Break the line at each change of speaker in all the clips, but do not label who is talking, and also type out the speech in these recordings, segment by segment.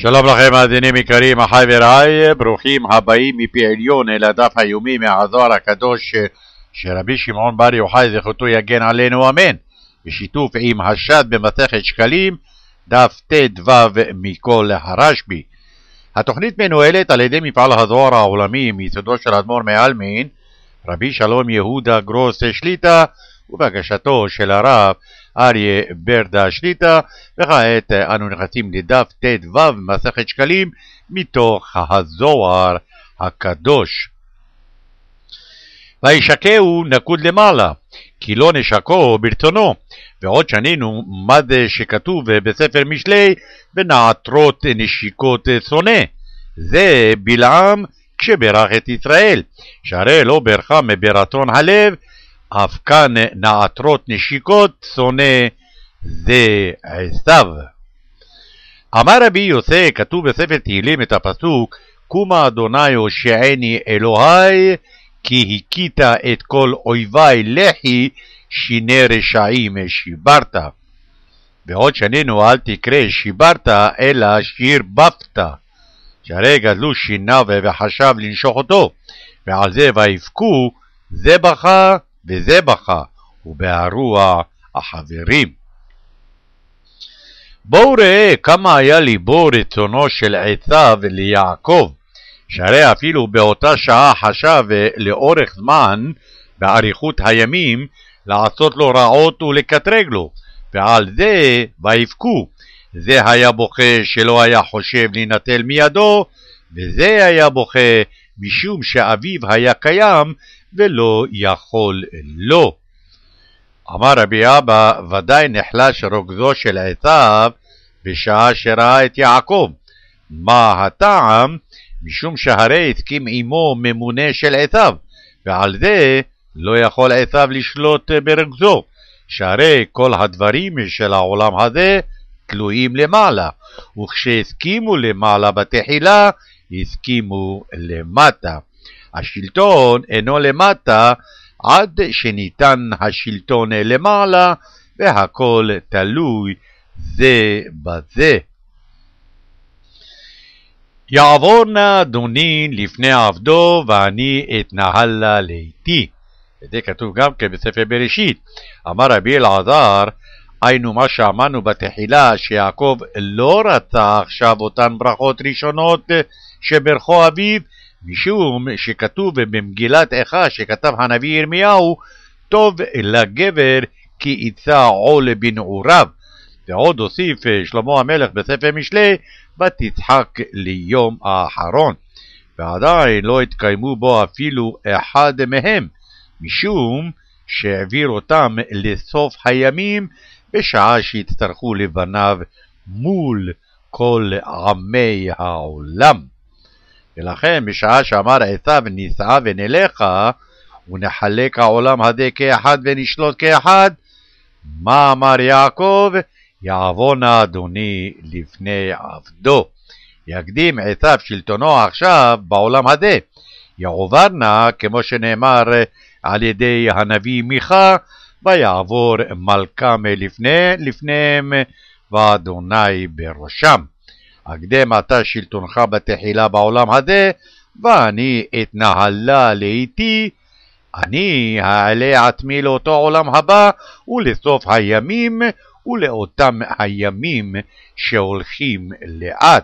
שלום לכם מאזינים יקרים, אחי ורעי, ברוכים הבאים מפי עליון אל הדף היומי מהזוהר הקדוש שרבי שמעון בר יוחאי זכותו יגן עלינו אמן, בשיתוף עם השד במסכת שקלים, דף ט"ו מכל הרשב"י. התוכנית מנוהלת על ידי מפעל הזוהר העולמי מיסודו של אדמו"ר מעלמין, רבי שלום יהודה גרוס שליט"א, ובקשתו של הרב אריה ברדה שליט"א. וכעת אנו נכנסים לדף ט"ו מסכת שקלים מתוך הזוהר הקדוש. וישקהו נקוד למעלה, כי לא נשקו ברצונו. ועוד שנינו מה זה שכתוב בספר משלי, ונעטרות נשיקות שונא. זה בלעם כשברך את ישראל, שהרי לא ברכה מברצון הלב, אף כאן נעטרות נשיקות שונא זה עשיו. אמר רבי יוסי, כתוב בספר תהילים את הפסוק, קומה אדוני הושיעני אלוהי, כי הכית את כל אויבי לחי, שיני רשעים שיברת. ועוד שנינו אל תקרא שיברת, אלא שירבבת, שהרי גדלו שיניו וחשב לנשוך אותו, ועל זה ויבכו, זה בכה וזה בכה, ובהרוע החברים. בואו ראה כמה היה ליבו רצונו של עשיו ליעקב, שהרי אפילו באותה שעה חשב לאורך זמן באריכות הימים לעשות לו רעות ולקטרג לו, ועל זה ויבכו. זה היה בוכה שלא היה חושב להינטל מידו, וזה היה בוכה משום שאביו היה קיים ולא יכול לו. אמר רבי אבא, ודאי נחלש רוגזו של עשיו בשעה שראה את יעקב. מה הטעם? משום שהרי הסכים עמו ממונה של עשיו, ועל זה לא יכול עשיו לשלוט ברגזו, שהרי כל הדברים של העולם הזה תלויים למעלה, וכשהסכימו למעלה בתחילה, הסכימו למטה. השלטון אינו למטה עד שניתן השלטון למעלה, והכל תלוי זה בזה. יעבור נא אדוני לפני עבדו, ואני אתנהלה לאיתי. וזה כתוב גם כן בספר בראשית. אמר רבי אלעזר, היינו מה שאמרנו בתחילה, שיעקב לא רצה עכשיו אותן ברכות ראשונות שברכו אביו, משום שכתוב במגילת איכה שכתב הנביא ירמיהו, טוב לגבר כי יצא עול בנעוריו. ועוד הוסיף שלמה המלך בספר משלי, ותצחק ליום האחרון. ועדיין לא התקיימו בו אפילו אחד מהם, משום שהעביר אותם לסוף הימים, בשעה שהצטרכו לבניו מול כל עמי העולם. ולכן בשעה שאמר עשיו נישא ונלכה, ונחלק העולם הזה כאחד ונשלוט כאחד, מה אמר יעקב? יעבור נא אדוני לפני עבדו. יקדים עשיו שלטונו עכשיו בעולם הזה, יעבור נא כמו שנאמר על ידי הנביא מיכה, ויעבור מלכם לפניהם ואדוני בראשם. הקדם אתה שלטונך בתחילה בעולם הזה, ואני אתנהלה לאיתי, אני אעלה עצמי לאותו עולם הבא, ולסוף הימים, ולאותם הימים שהולכים לאט.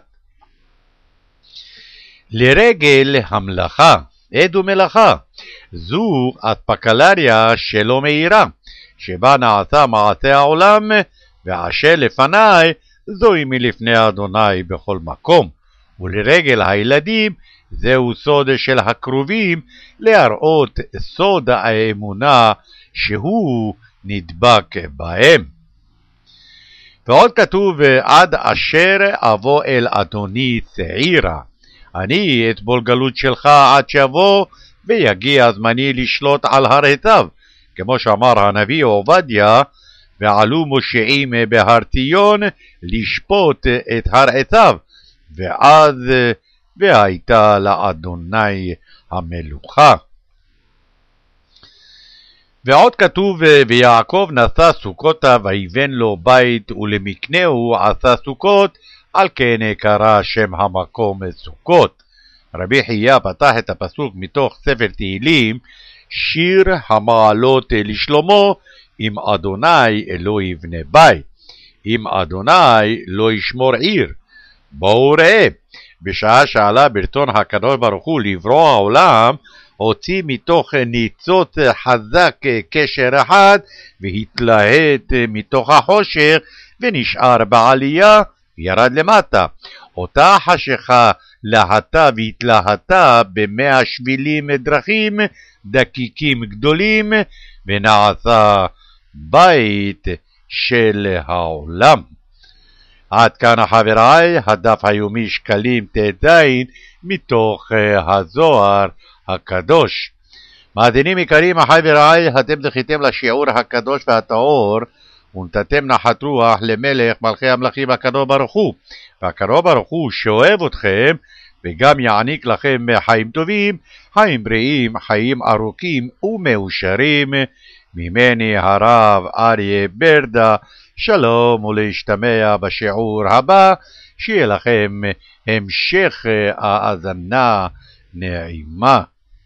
לרגל המלאכה, עד ומלאכה, זו אספקלריה שלא מהירה, שבה נעשה מעשה העולם, ואשר לפניי, זוהי מלפני אדוני בכל מקום. ולרגל הילדים, זהו סוד של הקרובים, להראות סוד האמונה שהוא נדבק בהם. ועוד כתוב, עד אשר אבוא אל אדוני שעירה. אני אטבול גלות שלך עד שאבוא, ויגיע זמני לשלוט על הר עשיו, כמו שאמר הנביא עובדיה, ועלו מושיעים בהר ציון לשפוט את הר עשיו, ואז והייתה לאדוני המלוכה. ועוד כתוב, ויעקב נשא סוכותה ויבן לו בית ולמקנהו עשה סוכות, על כן קרא שם המקום סוכות. רבי חייא פתח את הפסוק מתוך ספר תהילים, שיר המעלות לשלמה, אם אדוני לא יבנה בית, אם אדוני לא ישמור עיר. בואו ראה, בשעה שעלה ברצון הקדוש ברוך הוא לברוא העולם, הוציא מתוך ניצוץ חזק קשר אחד, והתלהט מתוך החושך, ונשאר בעלייה, ירד למטה. אותה חשיכה להטה והתלהטה ב100 שבילים דרכים דקיקים גדולים, ונעשה בית של העולם. עד כאן חבריי, הדף היומי שקלים ט"ז מתוך הזוהר הקדוש. מאזינים יקרים, חבריי, אתם זכיתם לשיעור הקדוש והטהור, ונתתם נחת רוח למלך מלכי המלכים הקדוש ברוך הוא. והקדוש ברוך הוא שאוהב אתכם, וגם יעניק לכם חיים טובים, חיים בריאים, חיים ארוכים ומאושרים. ממני הרב אריה ברדה, שלום ולהשתמע בשיעור הבא, שיהיה לכם המשך האזנה נעימה.